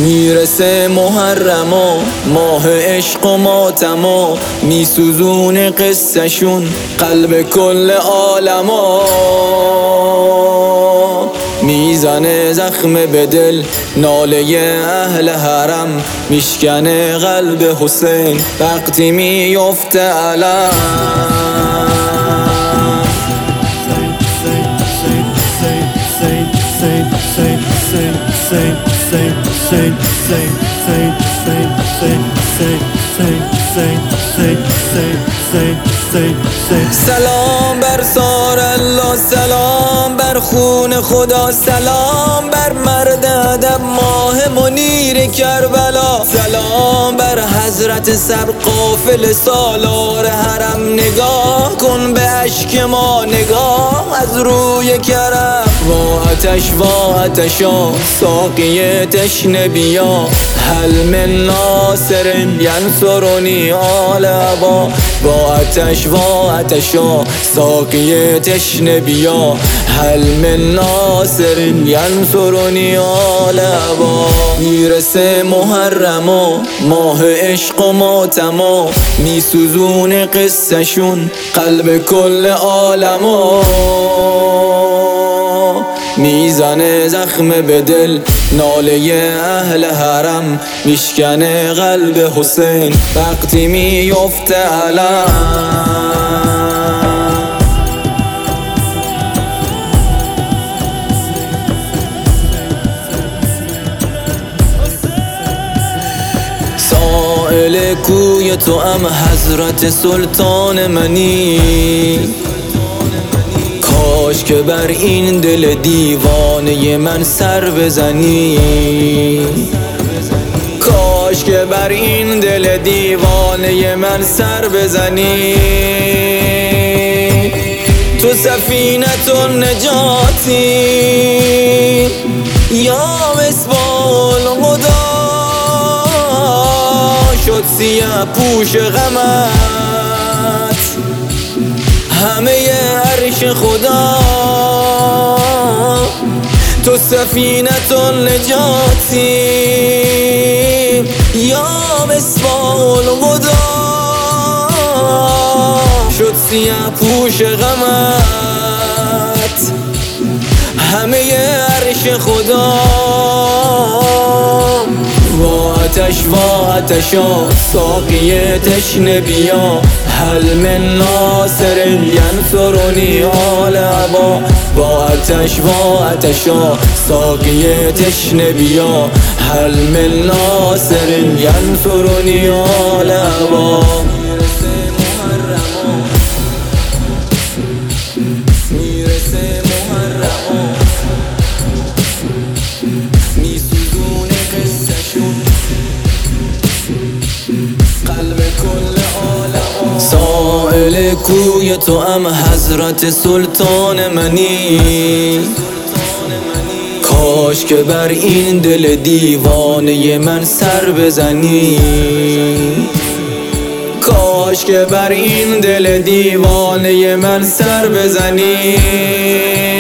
میرسه محرم و ماه عشق و ماتما، میسوزونه قصه‌شون قلب کل عالما، میزنه زخم به دل ناله اهل حرم، میشکنه قلب حسین وقتی میفته علم. سلام بر سار الله، سلام بر خون خدا، سلام بر مرد ادب ماه منیر کربلا، سلام بر حضرت سر قافل سالار حرم، نگاه کن به اشک ما، نگاه از روی کرم. وا آتشا ساقی تشنه بیا، هل من ناصر ینصرنی آل ابا. وا آتشا ساقی تشنه بیا، هل من ناصر ینصرنی آل ابا. میرسه محرم و ماه عشق و ماتما، میسوزونه قصه‌شون قلب کل عالما، میزنه زخم به دل ناله اهل حرم، میشکنه قلب حسین وقتی میفته علم. سائل کوی تو ام حضرت سلطان منی، کاش که بر این دل دیوانه من سر بزنی، کاش که بر این دل دیوانه من سر بزنی. تو سفینة النجاتی یا مصباح الهدی، شد سیاه پوش غمت همه عرش خدا. تو سفینة النجاتی یا مصباح الهدی، شد سیاه پوش غمت همه عرش خدا. وا آتشا ساقی تشنه بیا، هل من ناصر ینصرنی آل ابا. وا آتشا ساقی تشنه بیا، هل من ناصر ینصرنی آل ابا. میرسه محرم، میسوزونه قصه‌شون قلب کل عالم. سائل کوی تو ام حضرت سلطان منی، کاش که بر این دل دیوانه من سر بزنی، کاش که بر این دل دیوانه من سر بزنی.